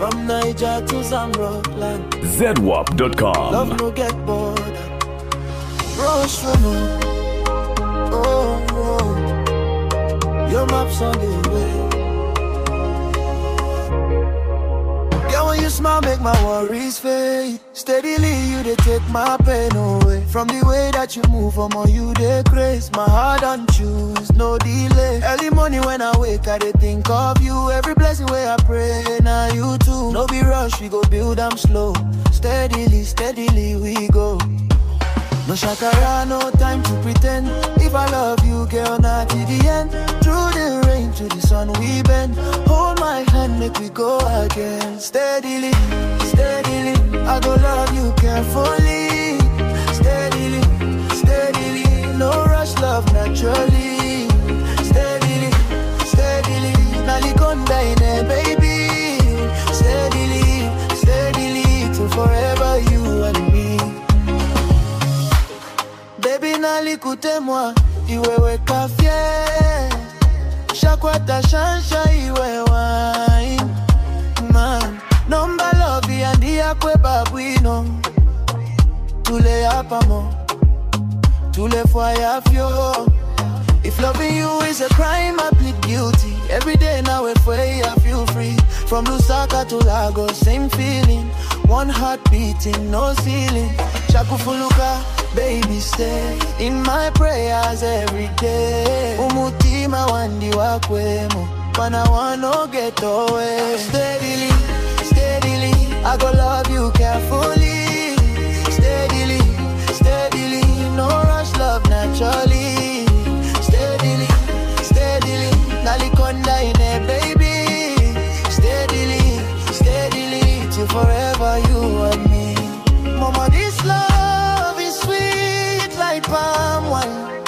From Niger to Zamrockland. ZWAP.com. Love no get bored. Rush for me. Oh, oh. Your map's on the way. Yeah, when you smile, make my worries fade. Steadily, you they take my pain away. From the way that you move, you they grace. My heart on choose, no delay. Early morning when I wake, I they think of you. Every blessing where I pray, now you too. No be rush, we go build them slow. Steadily, steadily we go. No shakara, no time to pretend. If I love you, girl, not to the end. Through the rain, to the sun we bend. Hold my hand, make we go again. Steadily, steadily, I go love you carefully. Steadily, steadily, no rush, love naturally. Steadily, steadily, nalikonda ine baby. Steadily, steadily, till forever you and me. Baby nalikute moi, iwewe kafie. Shakwata shansha iwe wine. Man, nomba love yandia kwe babuino. Tule apamo, tule fwaya fyo. If loving you is a crime, I plead guilty. Every day now if I feel free. From Lusaka to Lagos, same feeling. One heart beating, no ceiling. Shakufuluka, baby stay in my prayers every day. Umutima wandi wakwemo, pana wano get away. Steadily, steadily, I go love you carefully. Steadily, steadily, no rush, love naturally. Steadily, steadily, nalikonda ine baby. Steadily, steadily, till forever you and me. Mama, this love is sweet like palm wine.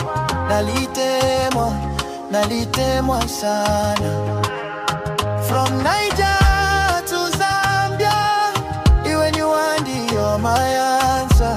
Nalite moi sana. From Niger to Zambia, you and you and you're my answer.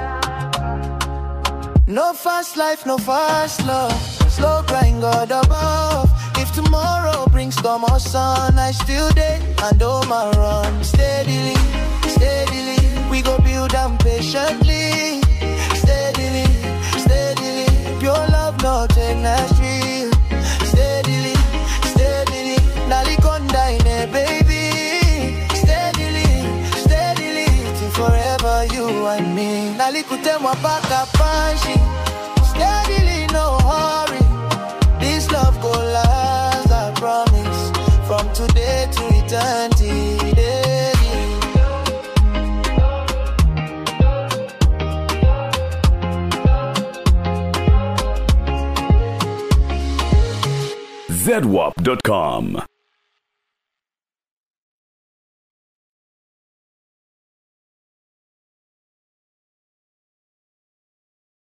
No fast life, no fast love. Slow grind, God above. If tomorrow brings storm or sun, I still day and do my run. Steadily, steadily, we go build them patiently. Steadily, steadily, pure love, no take street. Steadily, steadily, nalikonda ine baby. Steadily, steadily, till forever you and me. Nalikute mwapaka panshi. Steadily, no hurry. This love go last, I promise. From today to eternity. ZWAP.com.